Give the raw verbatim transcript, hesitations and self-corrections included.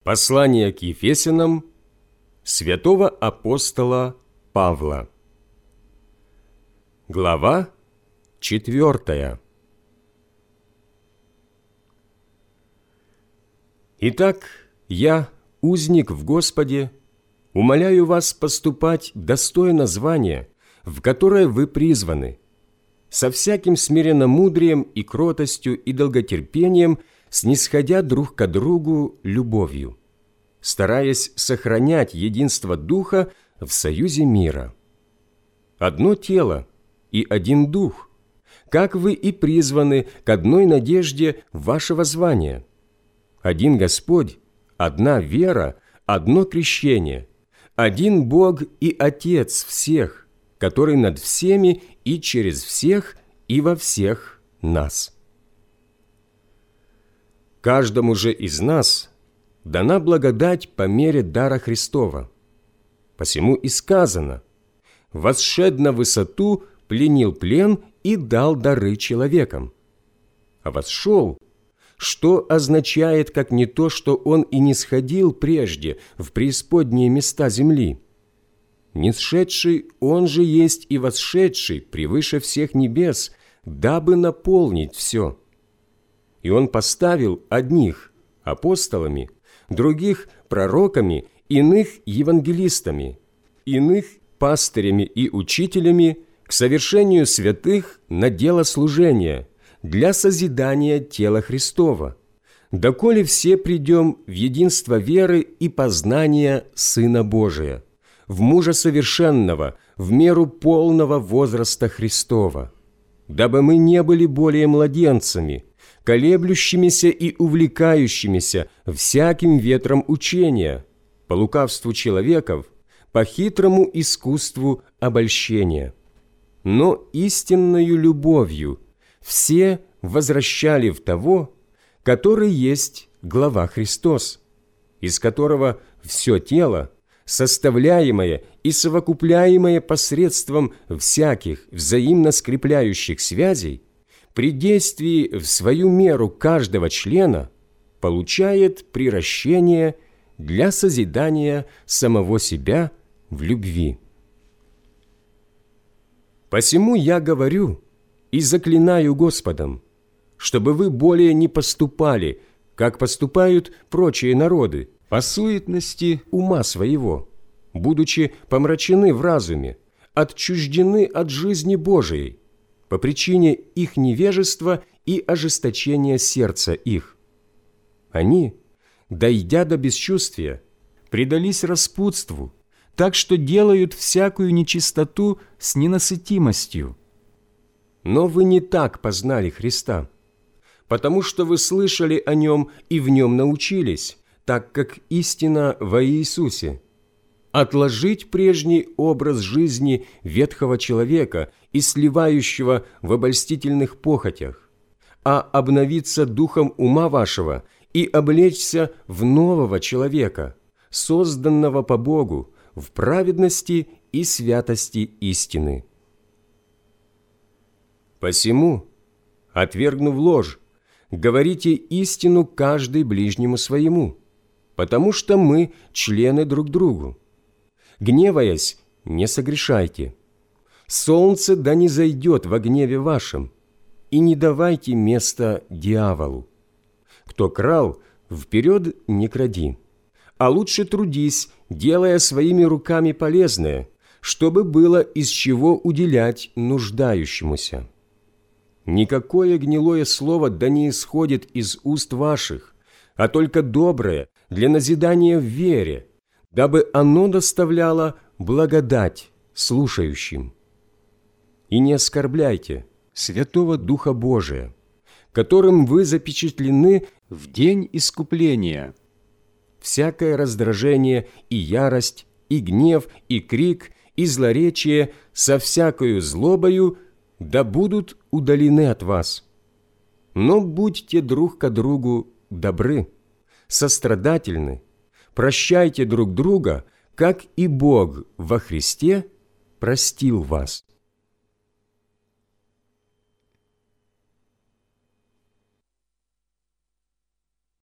Послание к Ефесянам святого апостола Павла. Глава четвертая. Итак, я, узник в Господе, умоляю вас поступать достойно звания, в которое вы призваны, со всяким смиренномудрием и кротостью и долготерпением, снисходя друг к другу любовью, стараясь сохранять единство Духа в союзе мира. Одно тело и один Дух, как вы и призваны к одной надежде вашего звания. Один Господь, одна вера, одно крещение, один Бог и Отец всех, который над всеми и через всех и во всех нас. Каждому же из нас дана благодать по мере дара Христова. Посему и сказано: «Восшед на высоту, пленил плен и дал дары человекам». А восшел, что означает, как не то, что он и не сходил прежде в преисподние места земли. Нисшедший он же есть и восшедший превыше всех небес, дабы наполнить все. И он поставил одних апостолами, других пророками, иных евангелистами, иных пастырями и учителями к совершению святых на дело служения, для созидания тела Христова, доколе все придем в единство веры и познания Сына Божия, в мужа совершенного, в меру полного возраста Христова, дабы мы не были более младенцами, колеблющимися и увлекающимися всяким ветром учения, по лукавству человеков, по хитрому искусству обольщения. Но истинною любовью все возвращали в того, который есть глава Христос, из которого все тело, составляемое и совокупляемое посредством всяких взаимно скрепляющих связей, при действии в свою меру каждого члена получает приращение для созидания самого себя в любви. Посему я говорю и заклинаю Господом, чтобы вы более не поступали, как поступают прочие народы, по суетности ума своего, будучи помрачены в разуме, отчуждены от жизни Божией, по причине их невежества и ожесточения сердца их. Они, дойдя до бесчувствия, предались распутству, так что делают всякую нечистоту с ненасытимостью. Но вы не так познали Христа, потому что вы слышали о Нем и в Нем научились, так как истина во Иисусе. Отложить прежний образ жизни ветхого человека и сливающего в обольстительных похотях, а обновиться духом ума вашего и облечься в нового человека, созданного по Богу, в праведности и святости истины. Посему, отвергнув ложь, говорите истину каждый ближнему своему, потому что мы члены друг другу. Гневаясь, не согрешайте. Солнце да не зайдет во гневе вашем, и не давайте места дьяволу. Кто крал, вперед не кради, а лучше трудись, делая своими руками полезное, чтобы было из чего уделять нуждающемуся. Никакое гнилое слово да не исходит из уст ваших, а только доброе для назидания в вере, дабы оно доставляло благодать слушающим. И не оскорбляйте Святого Духа Божия, которым вы запечатлены в день искупления. Всякое раздражение и ярость, и гнев, и крик, и злоречие со всякою злобою да будут удалены от вас. Но будьте друг ко другу добры, сострадательны, прощайте друг друга, как и Бог во Христе простил вас.